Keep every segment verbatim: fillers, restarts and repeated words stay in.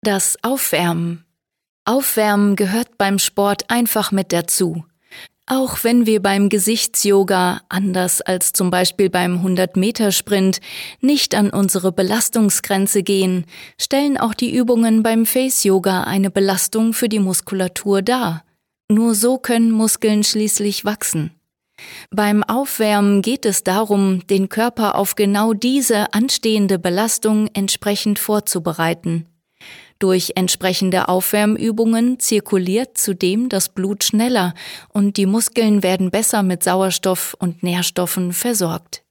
Das Aufwärmen. Aufwärmen gehört beim Sport einfach mit dazu. Auch wenn wir beim Gesichtsyoga, anders als zum Beispiel beim hundert-Meter-Sprint, nicht an unsere Belastungsgrenze gehen, stellen auch die Übungen beim Face-Yoga eine Belastung für die Muskulatur dar. Nur so können Muskeln schließlich wachsen. Beim Aufwärmen geht es darum, den Körper auf genau diese anstehende Belastung entsprechend vorzubereiten. Durch entsprechende Aufwärmübungen zirkuliert zudem das Blut schneller und die Muskeln werden besser mit Sauerstoff und Nährstoffen versorgt.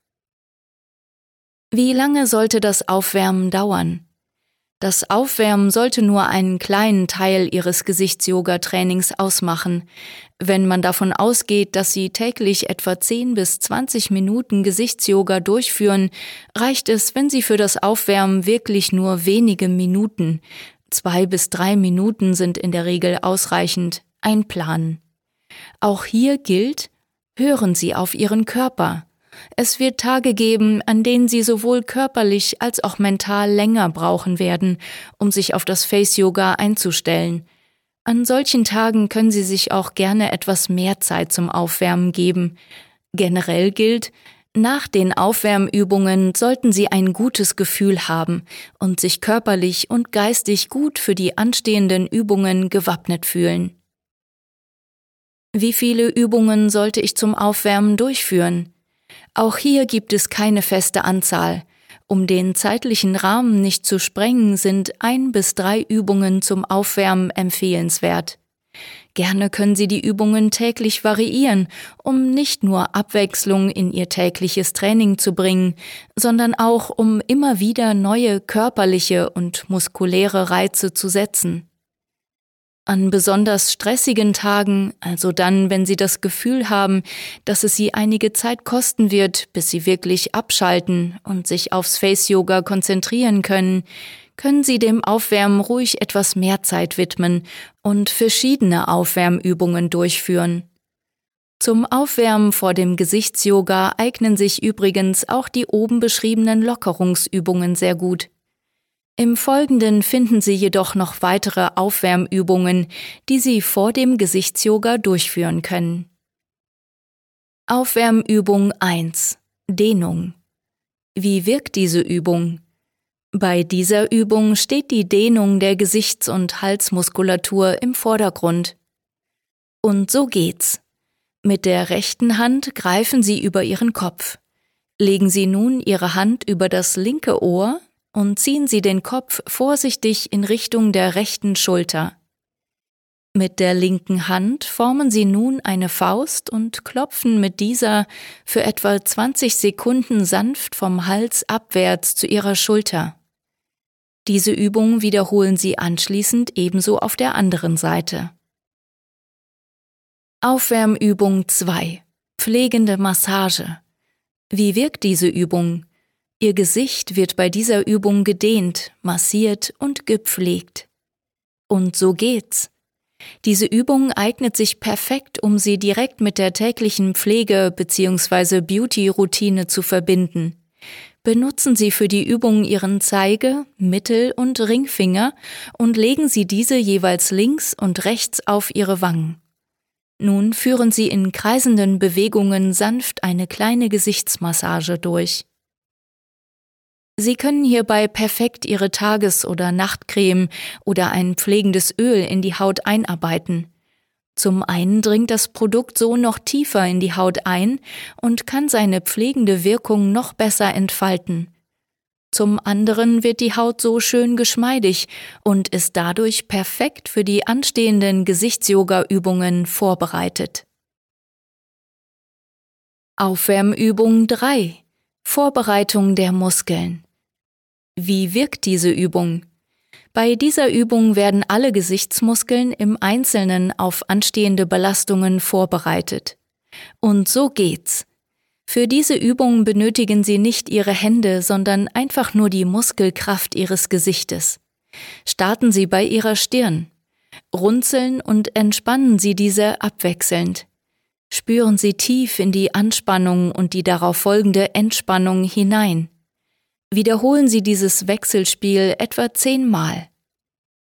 Wie lange sollte das Aufwärmen dauern? Das Aufwärmen sollte nur einen kleinen Teil Ihres Gesichts-Yoga-Trainings ausmachen. Wenn man davon ausgeht, dass Sie täglich etwa zehn bis zwanzig Minuten Gesichtsyoga durchführen, reicht es, wenn Sie für das Aufwärmen wirklich nur wenige Minuten, zwei bis drei Minuten sind in der Regel ausreichend, einplanen. Auch hier gilt, hören Sie auf Ihren Körper. Es wird Tage geben, an denen Sie sowohl körperlich als auch mental länger brauchen werden, um sich auf das Face-Yoga einzustellen. An solchen Tagen können Sie sich auch gerne etwas mehr Zeit zum Aufwärmen geben. Generell gilt, nach den Aufwärmübungen sollten Sie ein gutes Gefühl haben und sich körperlich und geistig gut für die anstehenden Übungen gewappnet fühlen. Wie viele Übungen sollte ich zum Aufwärmen durchführen? Auch hier gibt es keine feste Anzahl. Um den zeitlichen Rahmen nicht zu sprengen, sind ein bis drei Übungen zum Aufwärmen empfehlenswert. Gerne können Sie die Übungen täglich variieren, um nicht nur Abwechslung in Ihr tägliches Training zu bringen, sondern auch um immer wieder neue körperliche und muskuläre Reize zu setzen. An besonders stressigen Tagen, also dann, wenn Sie das Gefühl haben, dass es Sie einige Zeit kosten wird, bis Sie wirklich abschalten und sich aufs Face-Yoga konzentrieren können, können Sie dem Aufwärmen ruhig etwas mehr Zeit widmen und verschiedene Aufwärmübungen durchführen. Zum Aufwärmen vor dem Gesichtsyoga eignen sich übrigens auch die oben beschriebenen Lockerungsübungen sehr gut. Im Folgenden finden Sie jedoch noch weitere Aufwärmübungen, die Sie vor dem Gesichtsyoga durchführen können. Aufwärmübung eins. Dehnung. Wie wirkt diese Übung? Bei dieser Übung steht die Dehnung der Gesichts- und Halsmuskulatur im Vordergrund. Und so geht's. Mit der rechten Hand greifen Sie über Ihren Kopf. Legen Sie nun Ihre Hand über das linke Ohr und ziehen Sie den Kopf vorsichtig in Richtung der rechten Schulter. Mit der linken Hand formen Sie nun eine Faust und klopfen mit dieser für etwa zwanzig Sekunden sanft vom Hals abwärts zu Ihrer Schulter. Diese Übung wiederholen Sie anschließend ebenso auf der anderen Seite. Aufwärmübung zwei. Pflegende Massage. Wie wirkt diese Übung? Ihr Gesicht wird bei dieser Übung gedehnt, massiert und gepflegt. Und so geht's. Diese Übung eignet sich perfekt, um sie direkt mit der täglichen Pflege bzw. Beauty-Routine zu verbinden. Benutzen Sie für die Übung Ihren Zeige-, Mittel- und Ringfinger und legen Sie diese jeweils links und rechts auf Ihre Wangen. Nun führen Sie in kreisenden Bewegungen sanft eine kleine Gesichtsmassage durch. Sie können hierbei perfekt Ihre Tages- oder Nachtcreme oder ein pflegendes Öl in die Haut einarbeiten. Zum einen dringt das Produkt so noch tiefer in die Haut ein und kann seine pflegende Wirkung noch besser entfalten. Zum anderen wird die Haut so schön geschmeidig und ist dadurch perfekt für die anstehenden Gesichtsyoga-Übungen vorbereitet. Aufwärmübung drei. Vorbereitung der Muskeln. Wie wirkt diese Übung? Bei dieser Übung werden alle Gesichtsmuskeln im Einzelnen auf anstehende Belastungen vorbereitet. Und so geht's. Für diese Übung benötigen Sie nicht Ihre Hände, sondern einfach nur die Muskelkraft Ihres Gesichtes. Starten Sie bei Ihrer Stirn. Runzeln und entspannen Sie diese abwechselnd. Spüren Sie tief in die Anspannung und die darauf folgende Entspannung hinein. Wiederholen Sie dieses Wechselspiel etwa zehnmal.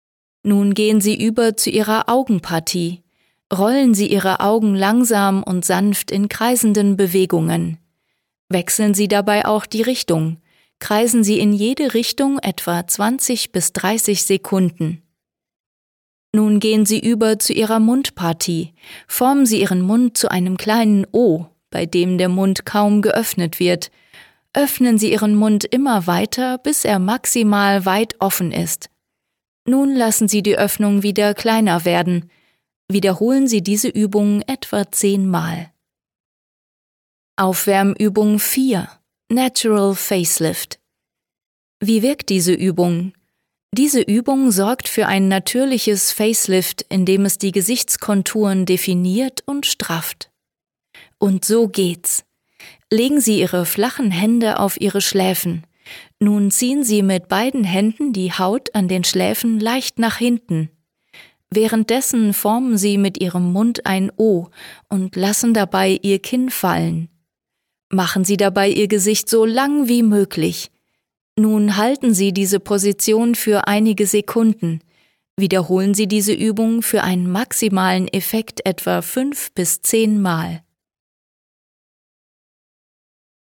Nun gehen Sie über zu Ihrer Augenpartie. Rollen Sie Ihre Augen langsam und sanft in kreisenden Bewegungen. Wechseln Sie dabei auch die Richtung. Kreisen Sie in jede Richtung etwa zwanzig bis dreißig Sekunden. Nun gehen Sie über zu Ihrer Mundpartie. Formen Sie Ihren Mund zu einem kleinen O, bei dem der Mund kaum geöffnet wird. Öffnen Sie Ihren Mund immer weiter, bis er maximal weit offen ist. Nun lassen Sie die Öffnung wieder kleiner werden. Wiederholen Sie diese Übung etwa zehnmal. Aufwärmübung vier. Natural Facelift. Wie wirkt diese Übung? Diese Übung sorgt für ein natürliches Facelift, indem es die Gesichtskonturen definiert und strafft. Und so geht's. Legen Sie Ihre flachen Hände auf Ihre Schläfen. Nun ziehen Sie mit beiden Händen die Haut an den Schläfen leicht nach hinten. Währenddessen formen Sie mit Ihrem Mund ein O und lassen dabei Ihr Kinn fallen. Machen Sie dabei Ihr Gesicht so lang wie möglich. Nun halten Sie diese Position für einige Sekunden. Wiederholen Sie diese Übung für einen maximalen Effekt etwa fünf bis zehn Mal.